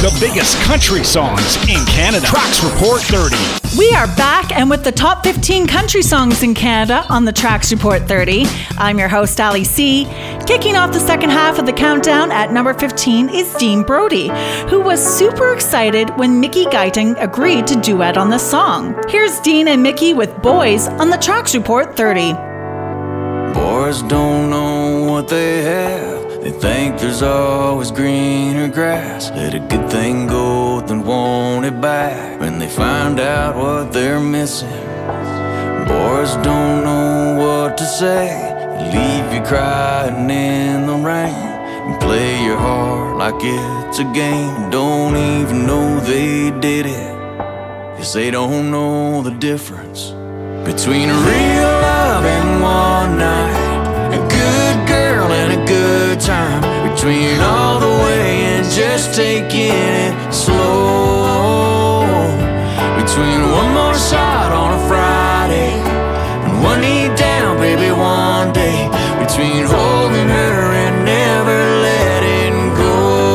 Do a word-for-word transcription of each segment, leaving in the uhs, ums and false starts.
the biggest country songs in Canada. Tracks Report thirty. We are back and with the top fifteen country songs in Canada on the Tracks Report thirty. I'm your host, Ali C. Kicking off the second half of the countdown at number fifteen is Dean Brody, who was super excited when Mickey Guyton agreed to duet on the song. Here's Dean and Mickey with Boys on the Tracks Report thirty. Boys don't know what they have. They think there's always greener grass. Let a good thing go, then want it back when they find out what they're missing. Boys don't know what to say. Leave you crying in the rain and play your heart like it's a game. Don't even know they did it, 'cause they don't know the difference between a real love and one night, a good girl and a good time, between all the way and just taking it slow, between one more shot on a Friday and one knee down, baby, one day, between holding her and never letting go.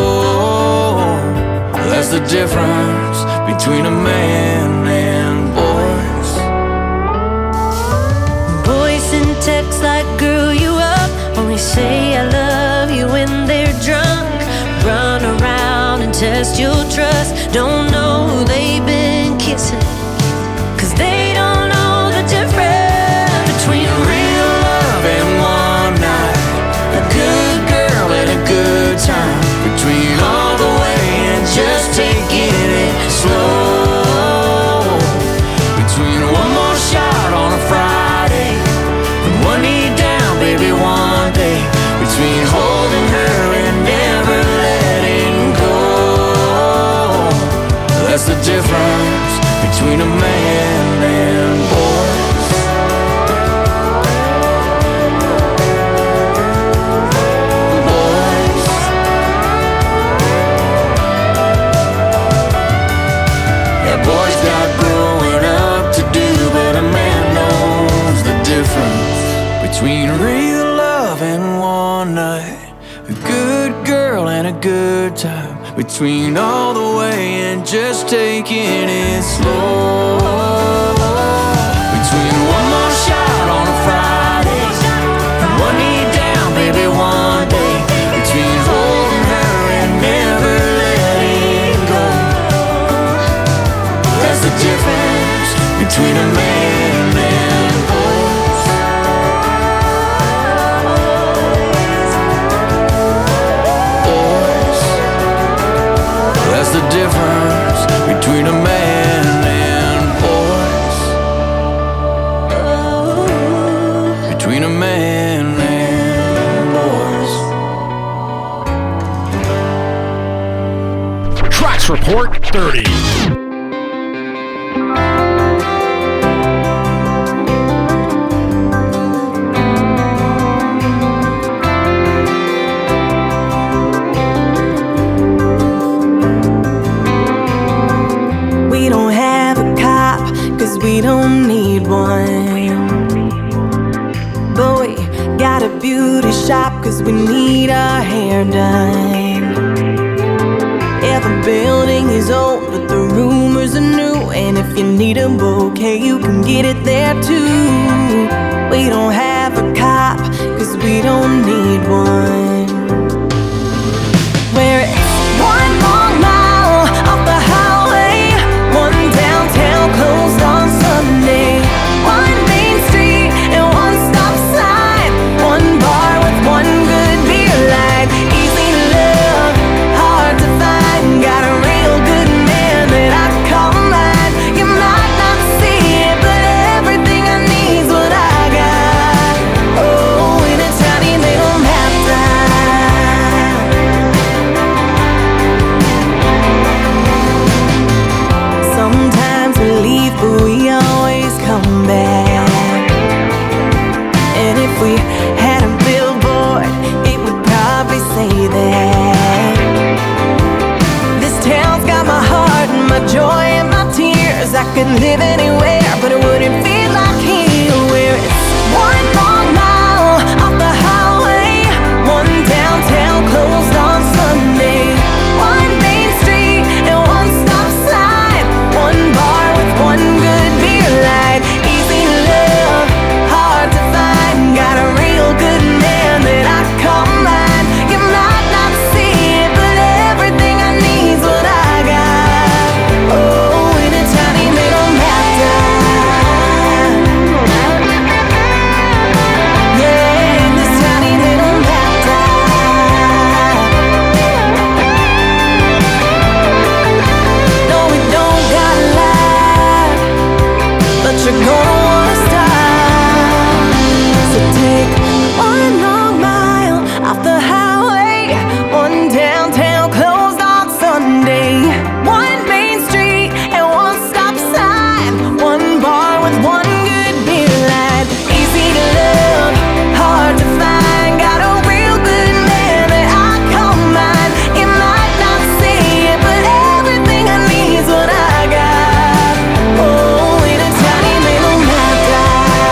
That's the difference between a man and boys. Boys send texts like, girl, you up, only say I love you when they're drunk. Run around and test your trust, don't know who they've been kissing, 'cause they don't know the difference between a real love and one night, a good girl and a good time, between all the way and just taking it slow, between one more shot on a Friday and one knee down, baby, one day, between holding her and never letting go. That's the difference between a man and boys. Boys. Yeah, boys got growing up to do, but a man knows the difference between real love and one night, a good girl and a good time, between all the way and just taking it slow, between one more shot on a Friday and one knee down, baby, one day, between holding her and never letting go. That's the difference between a man and boys. Boys. That's the difference between a man and boys. Between a man and boys. Tracks Report thirty. We don't have a cop, 'cause we don't need one. But we got a beauty shop, 'cause we need our hair done. Yeah, the building is old, but the rumors are new. And if you need a bouquet, you can get it there too. We don't have a cop, 'cause we don't need one. Where it's one long mile off the highway, one downtown closed on Sunday, one main street and one stop sign, one bar with one good beer line. Easy to love, hard to find. Got a real good man that I call mine. You might not see it, but everything I need's what I got. Oh, in a tiny little map time. Sometimes we leave, but we always come back. And if we had a billboard, it would probably say that this town's got my heart and my joy and my tears. I could live anywhere, but it wouldn't feel like here, where it's one long mile off the highway, one downtown closed on Sunday, one main street Sunday. One main street and one stop sign. One bar with one good beer line. Easy to love, hard to find. Got a real good man that I call mine. It might not say it, but everything I need is what I got. Oh, in a tiny little map.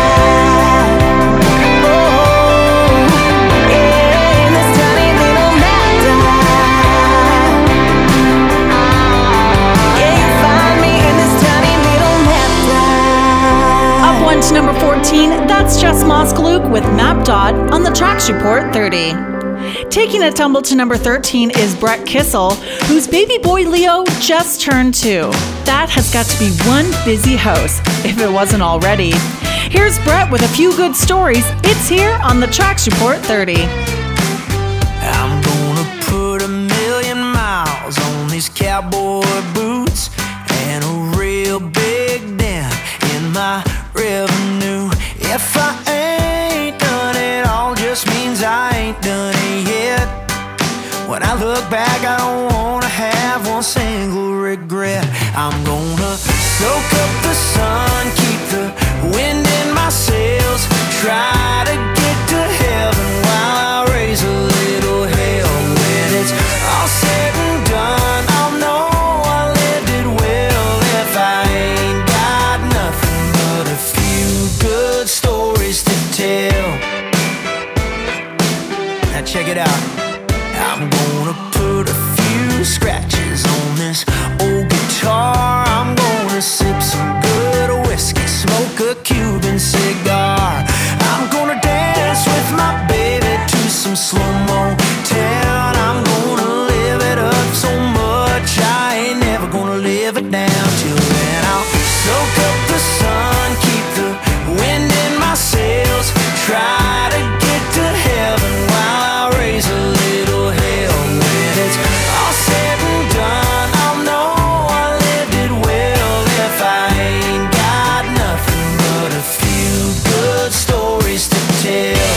To number fourteen, that's Jess Moskalouk with Map Dot on the Tracks Report thirty. Taking a tumble to number thirteen is Brett Kissel, whose baby boy Leo just turned two. That has got to be one busy house, if it wasn't already. Here's Brett with a few good stories. It's here on the Tracks Report thirty. I'm gonna put a million miles on these cowboy boots and a real big dent in my revenue. If I ain't done it all, just means I ain't done it yet. When I look back, I don't wanna have one single regret. I'm gonna soak up the sun, keep the wind in my sails, try to get to heaven while I raise a little hell. When it's all said and done, I'll know I lived it well. If I ain't got nothing but a few good stories to tell. Now check it out. I'm gonna put a few scratches on this old guitar. I'm gonna sip some good whiskey, smoke a Cuban cigar. I'm gonna dance with my baby to some slow-mo town. I'm gonna live it up so much I ain't never gonna live it down. Till then I'll soak up the sun, keep the wind in my sails, try to get to heaven while I raise a little hell. When it's all said and done, I'll know I lived it well. If I ain't got nothing but a few good stories to tell.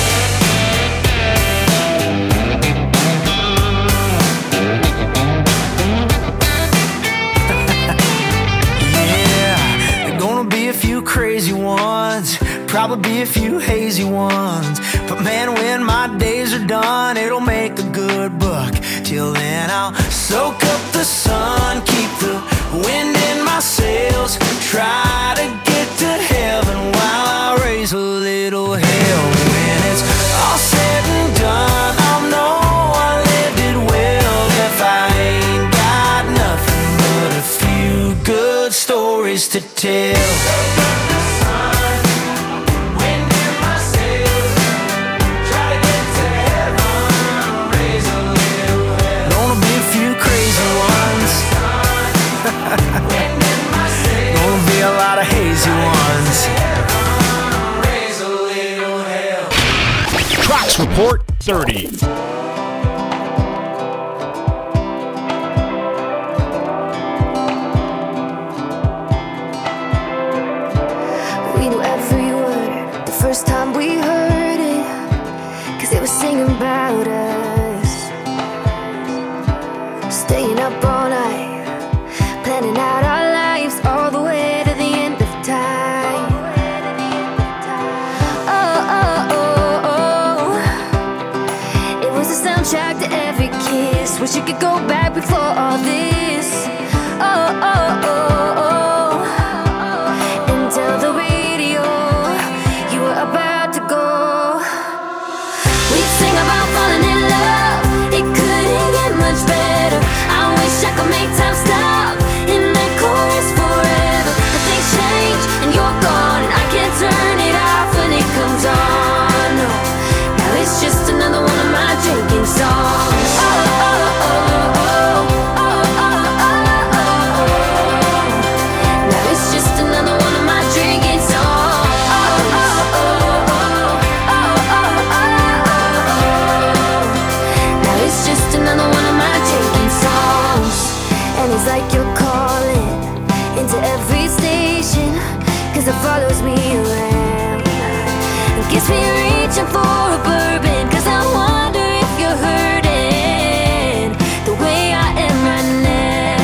Yeah, there gonna be a few crazy ones, probably be a few hazy ones. But man, when my days are done, it'll make a good buck. Till then I'll soak up the sun, keep the wind in my sails, try to get to heaven while I raise a little hell. When it's all said and done, I'll know I lived it well. If I ain't got nothing but a few good stories to tell. Gonna be a lot of hazy ones. Tracks Report thirty. We knew every word the first time we heard it, 'cause it was singing about us. Staying up all night, planning out our lives all the way to the end of time. Oh, oh, oh, oh. It was a soundtrack to every kiss. Wish you could go back before all this. Oh, oh, oh, oh. And tell the radio you were about to go. We'd sing about falling in love. It couldn't get much better. I wish I could make time stop in that chorus forever. But things change and you're gone, and I can't turn it off when it comes on. No, now it's just another one of my drinking songs. Oh, oh, oh, oh, oh, oh, oh, oh. Now it's just another one of my drinking songs. Oh, oh, oh, oh, oh, oh, oh. Now it's just another one of my drinking songs. And it's like you're calling into every station, 'cause it follows me around. It gets me reaching for a bourbon, 'cause I wonder if you're hurting the way I am right now.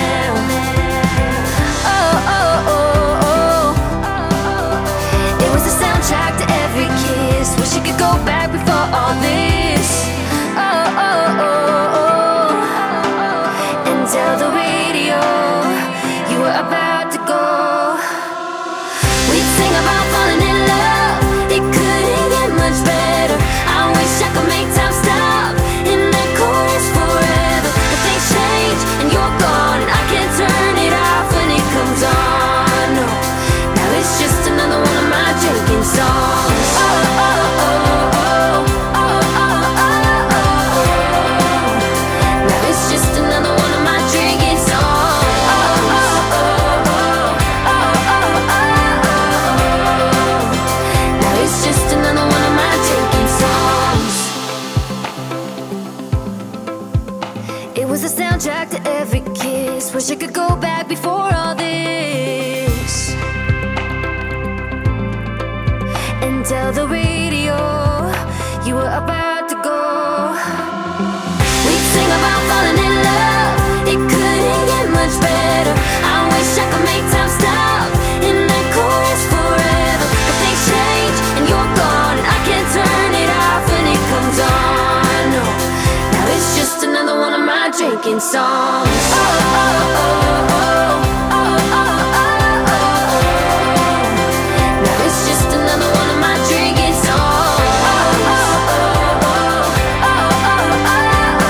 Wish I could go back before all this and tell the radio you were about to go. We'd sing about falling in love, it couldn't get much better. I wish I could make time stop in that chorus forever. But things change and you're gone, and I can't turn it off when it comes on. No, now it's just another one of my drinking songs. Oh, oh, oh, oh, oh, oh, oh, oh, oh. Now it's just another one of my drinking songs. Oh, oh, oh, oh, oh, oh, oh,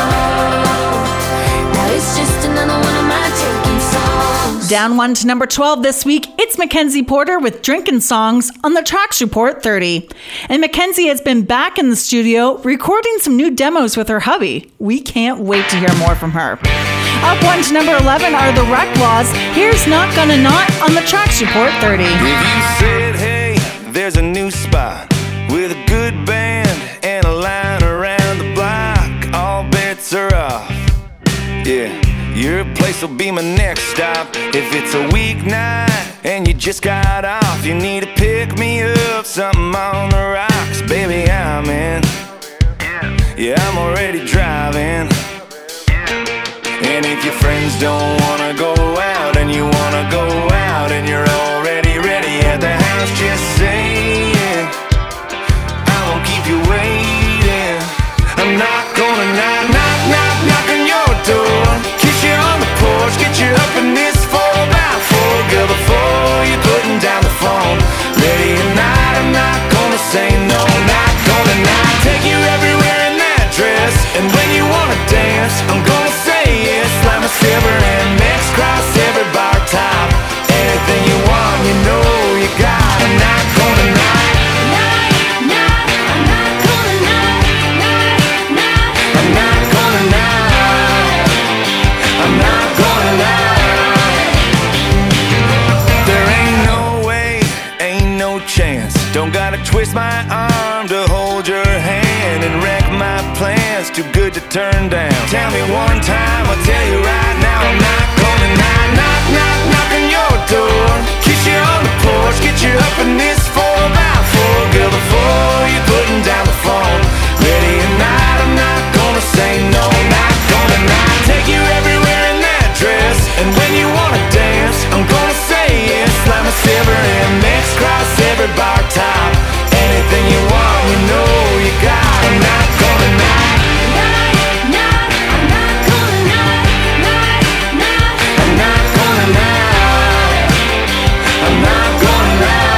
oh. Now it's just another one of my drinking songs. Down one to number twelve this week, it's Mackenzie Porter with Drinkin' Songs on the Tracks Report thirty. And Mackenzie has been back in the studio recording some new demos with her hubby. We can't wait to hear more from her. Up one to number eleven are the Wreck Laws. Here's Not Gonna Not on the Tracks Report thirty. If you said, hey, there's a new spot with a good band and a line around the block, all bets are off. Yeah, your place will be my next stop. If it's a weeknight and you just got off, you need to pick me up, something on the rocks. Baby, I'm in. Yeah, I'm already driving. And if your friends don't wanna go out and you wanna go out and you're already ready at the house, just say it. I won't keep you waiting. I'm not gonna knock, knock, knock, knock on your door, kiss you on the porch, get you up in this four by four, girl, before you're putting down the phone. Ready or not, I'm not gonna say no, not gonna not take you everywhere in that dress. And when you wanna dance, I'm gonna say yes. Slam a silver and mix, cross every bar top. Anything you want, you know you got. I'm not gonna not. I'm not gonna not. I'm not gonna lie. There ain't no way, ain't no chance. Don't gotta twist my arm to hold your hand and wreck my plans. Too good to turn down. Tell me one time, I'll tell you right now. I'm not gonna knock, knock, knock, knock on your door, kiss you on the porch, get you up in this four by four, girl, before you're putting down the phone. Ready or not, I'm not gonna say no, not gonna not take you everywhere in that dress. And when you wanna dance, I'm gonna say yes. Slam a silver and mix, cross every bar top. Anything you want, you know you got. I'm not gonna not. I'm not gonna not. I'm not gonna not. I'm not gonna not.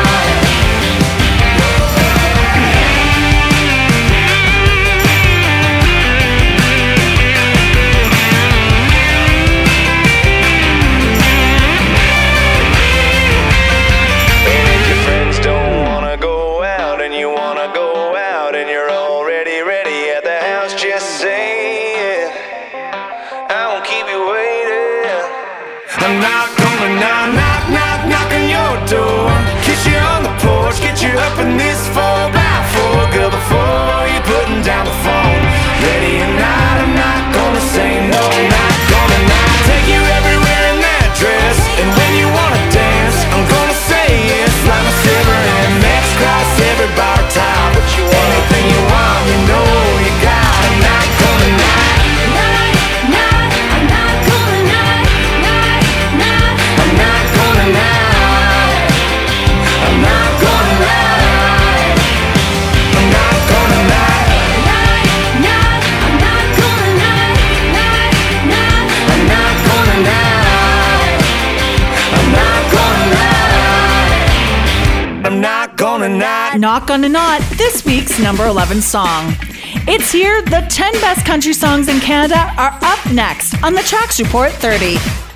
And if your friends don't wanna go out and you wanna go out and you're already ready at the house, just say it. I won't keep you waiting. I'm not gonna knock, knock, knock, knock on your door, kiss you on the porch, get you up in this four by four, girl, before you're putting down the phone. Ready or not, I'm not gonna say no, not gonna not take you everywhere in that dress. And when you wanna dance, I'm gonna say yes. Slam a silver and mix, cross every bar top. Anything you want, you know you got. I'm not gonna not. I'm not gonna not. I'm not gonna not. I'm not gonna lie. I'm not gonna not. I'm not gonna not. I'm not gonna not. I'm not gonna lie. I'm not gonna not. Not Gonna Not, this week's number eleven song. It's here, the ten best country songs in Canada are up next on the Tracks Report thirty.